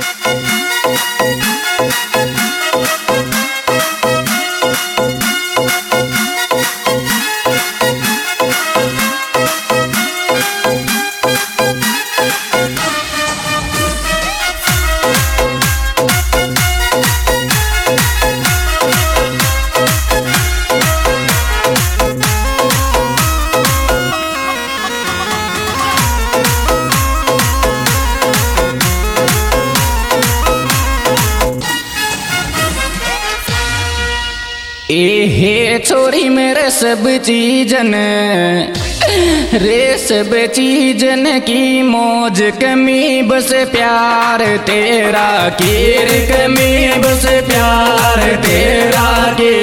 हे छोरी मेरे सब चीजन रे सब चीजन की मौज कमी बस प्यार तेरा कीर कमी बस प्यार तेरा के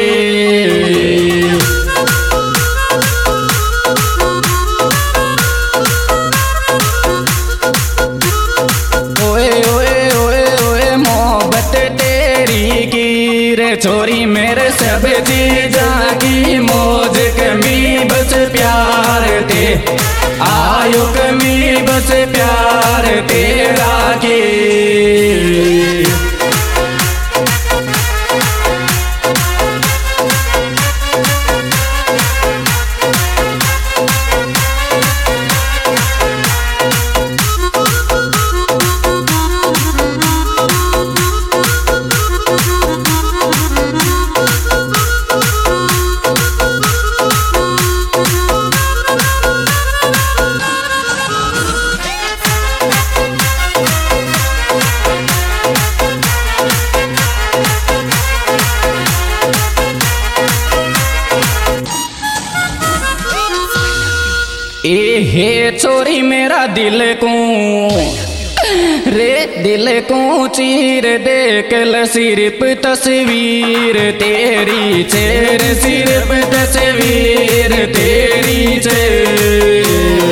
छोरी मेरे सब चीजा की मौज कमी बस प्यार ते आयो कमी बस प्यार तेरा के हे छोरी मेरा दिल को रे दिल को चीर देख ल सिर्फ तस्वीर तेरी चेर सिर्फ तस्वीर तेरी चेर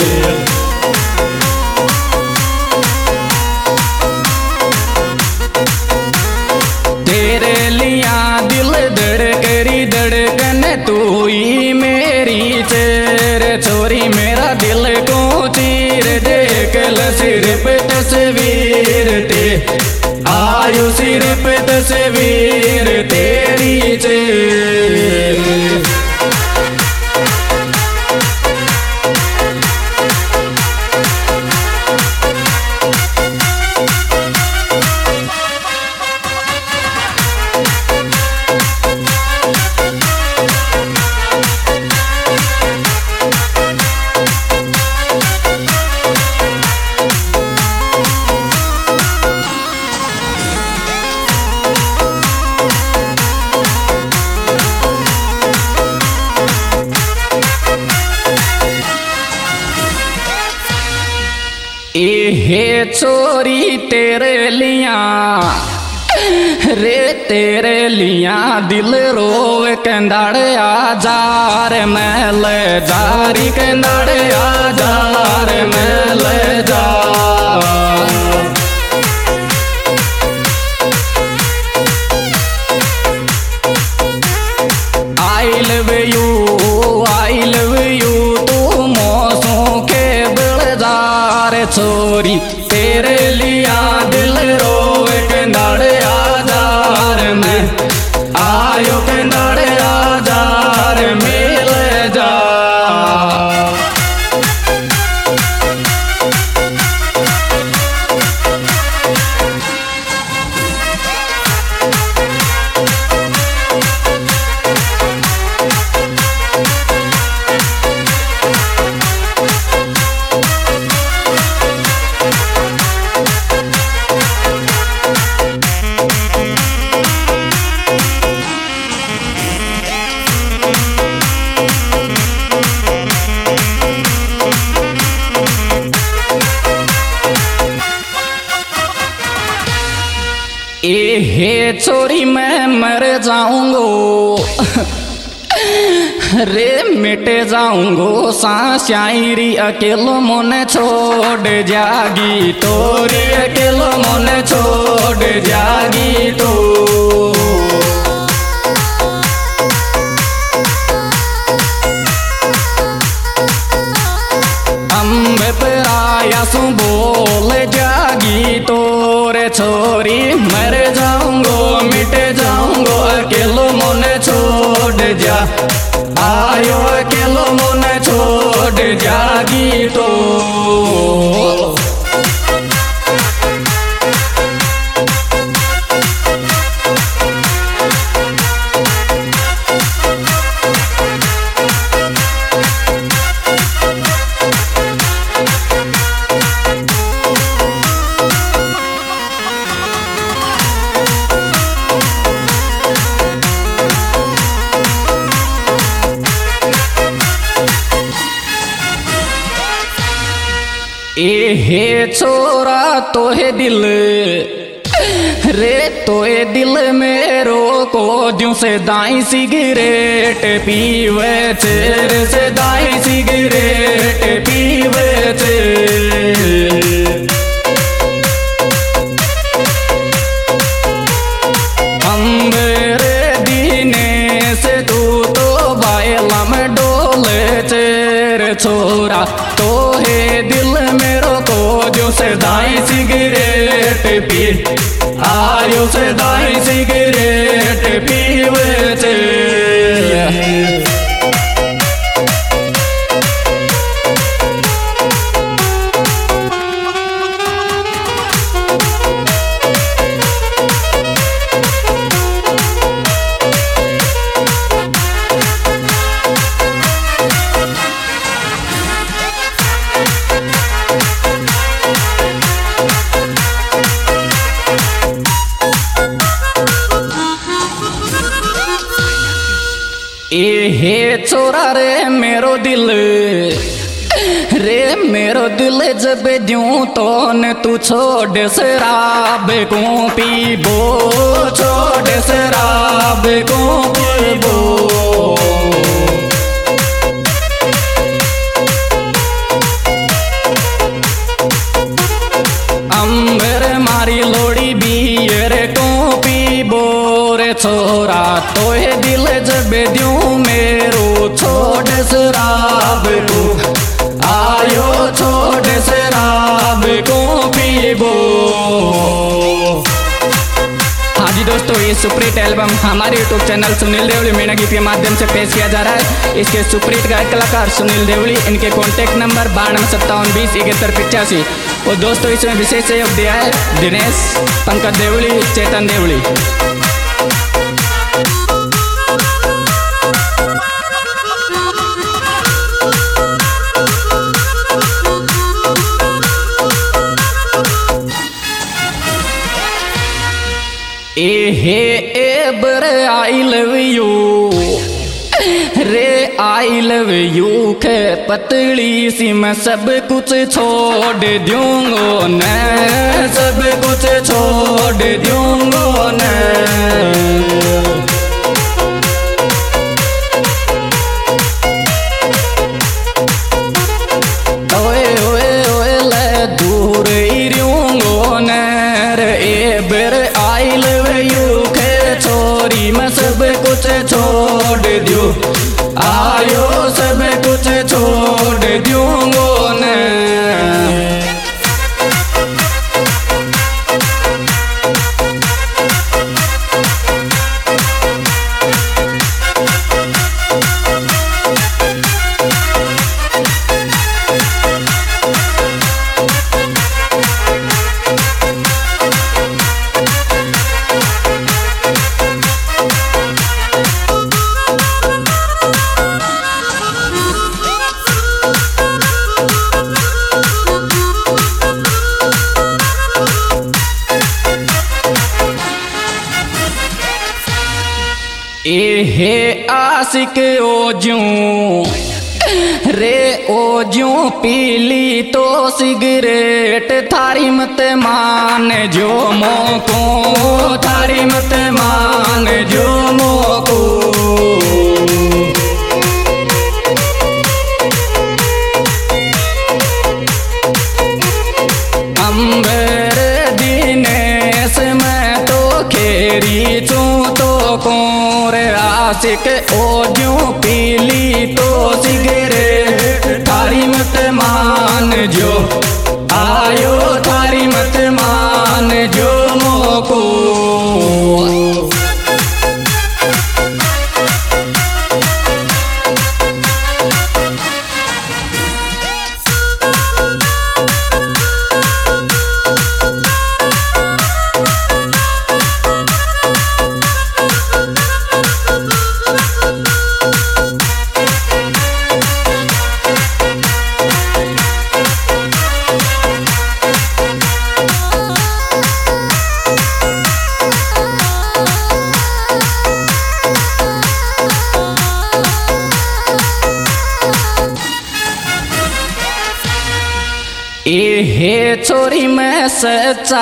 तेरे लिया दिल धड़करी धड़कन तू ही मेरी चेर छोरी मेरा दिल को चीर देख ल सिर्फ तस्वीर ते आयु सिर्फ तस्वीर तेरी चेर हे छोरी तेरे लिया रे तेरे लिया दिल रोवे कंदाड़े आजार मैल जारी कंदाड़े आजार मैल जा आई लव यू तू मौसों के बिलजार छोरी तेरे लिया दिल रोवे कंदाड़े आजार में आयो कंदाड़े आजार मिल जा हे छोरी मैं मर जाऊंगो रे मिट जाऊंगो सांस शायरी अकेलो मोने छोड़ जागी तोरी अकेलो मोने छोड़ जागी तो अम्ब पर आया सु बोल जागी तोरे छोरी मर जाऊंगो मिट जाऊंगो अकेलो मोने छोड़ जा आयो अकेलो मोने छोड़ जागी तो ए हे छोरा तो है दिल रे तो है दिल मेरो को द्यों से दाई सिगरेट पीवे चेर से दाई सिगरेट पीवे अंबरे दीने से तू तो बायला में डोले चेर छोरा तो है दिल मेरो को जो से दाई सिगरेट पी आयो से दाई सिगरेट पीवे चे ए हे छोरा रे मेरो दिल जब द्यूं तो न तू छोड़ शराब को पीबो छोड़ शराब को पीबो अंबर मारी लोड़ी बियर को पीबो रे छोरा तो है दिल जब द्यूं मेरो छोड़ शराब को आयो छोड़ शराब को पीबो। हाँ जी दोस्तों, ये सुपरहिट एल्बम हमारे यूट्यूब चैनल सुनील देवली मीणा गीत के माध्यम से पेश किया जा रहा है। इसके सुपरहिट गायक कलाकार सुनील देवली, इनके कॉन्टैक्ट नंबर 9257207185। और दोस्तों इसमें विशेष सहयोग दिया है दिनेश, पंकज देवली, चेतन देवली। ए हे ए बरे आई लव यू रे आई लव यू के पतली सी मैं सब कुछ छोड़ दूंगो न सब कुछ छोड़ दूंगो न। ओए ओए ओए ले दूर ही रहूंगो न रे ए बरे आई लव यू के छोरी मैं सब कुछ छोड़ दूं आयो सब कुछ छोड़ दूंगो न। ए हे आशिक ओ ज्यूं रे ओ ज्यूं पीली तो सिगरेट थारी मत मान जो मोको थारी मत मान जो मोको। अंबर दिनेश मैं तो खेरी चूं तो कोर आशिक ओ ज्यूं पीली तो सिगरेट थारी मत मान जो आयो थारी मत मान जो। सच्चा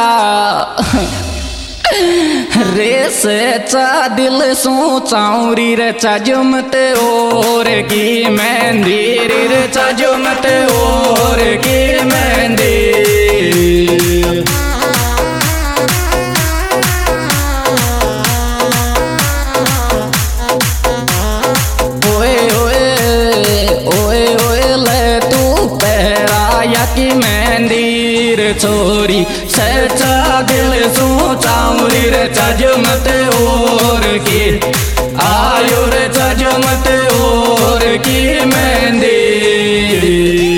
रे सच्चा दिल सोचाऊं री रे चजुमत और की मेहंदी रे चजुमत और की मेहंदी की मेहंदी रे छोरी सच्चा दिल सोचाऊं रे चजुमत और की आयु रे चजुमत और की मेहंदी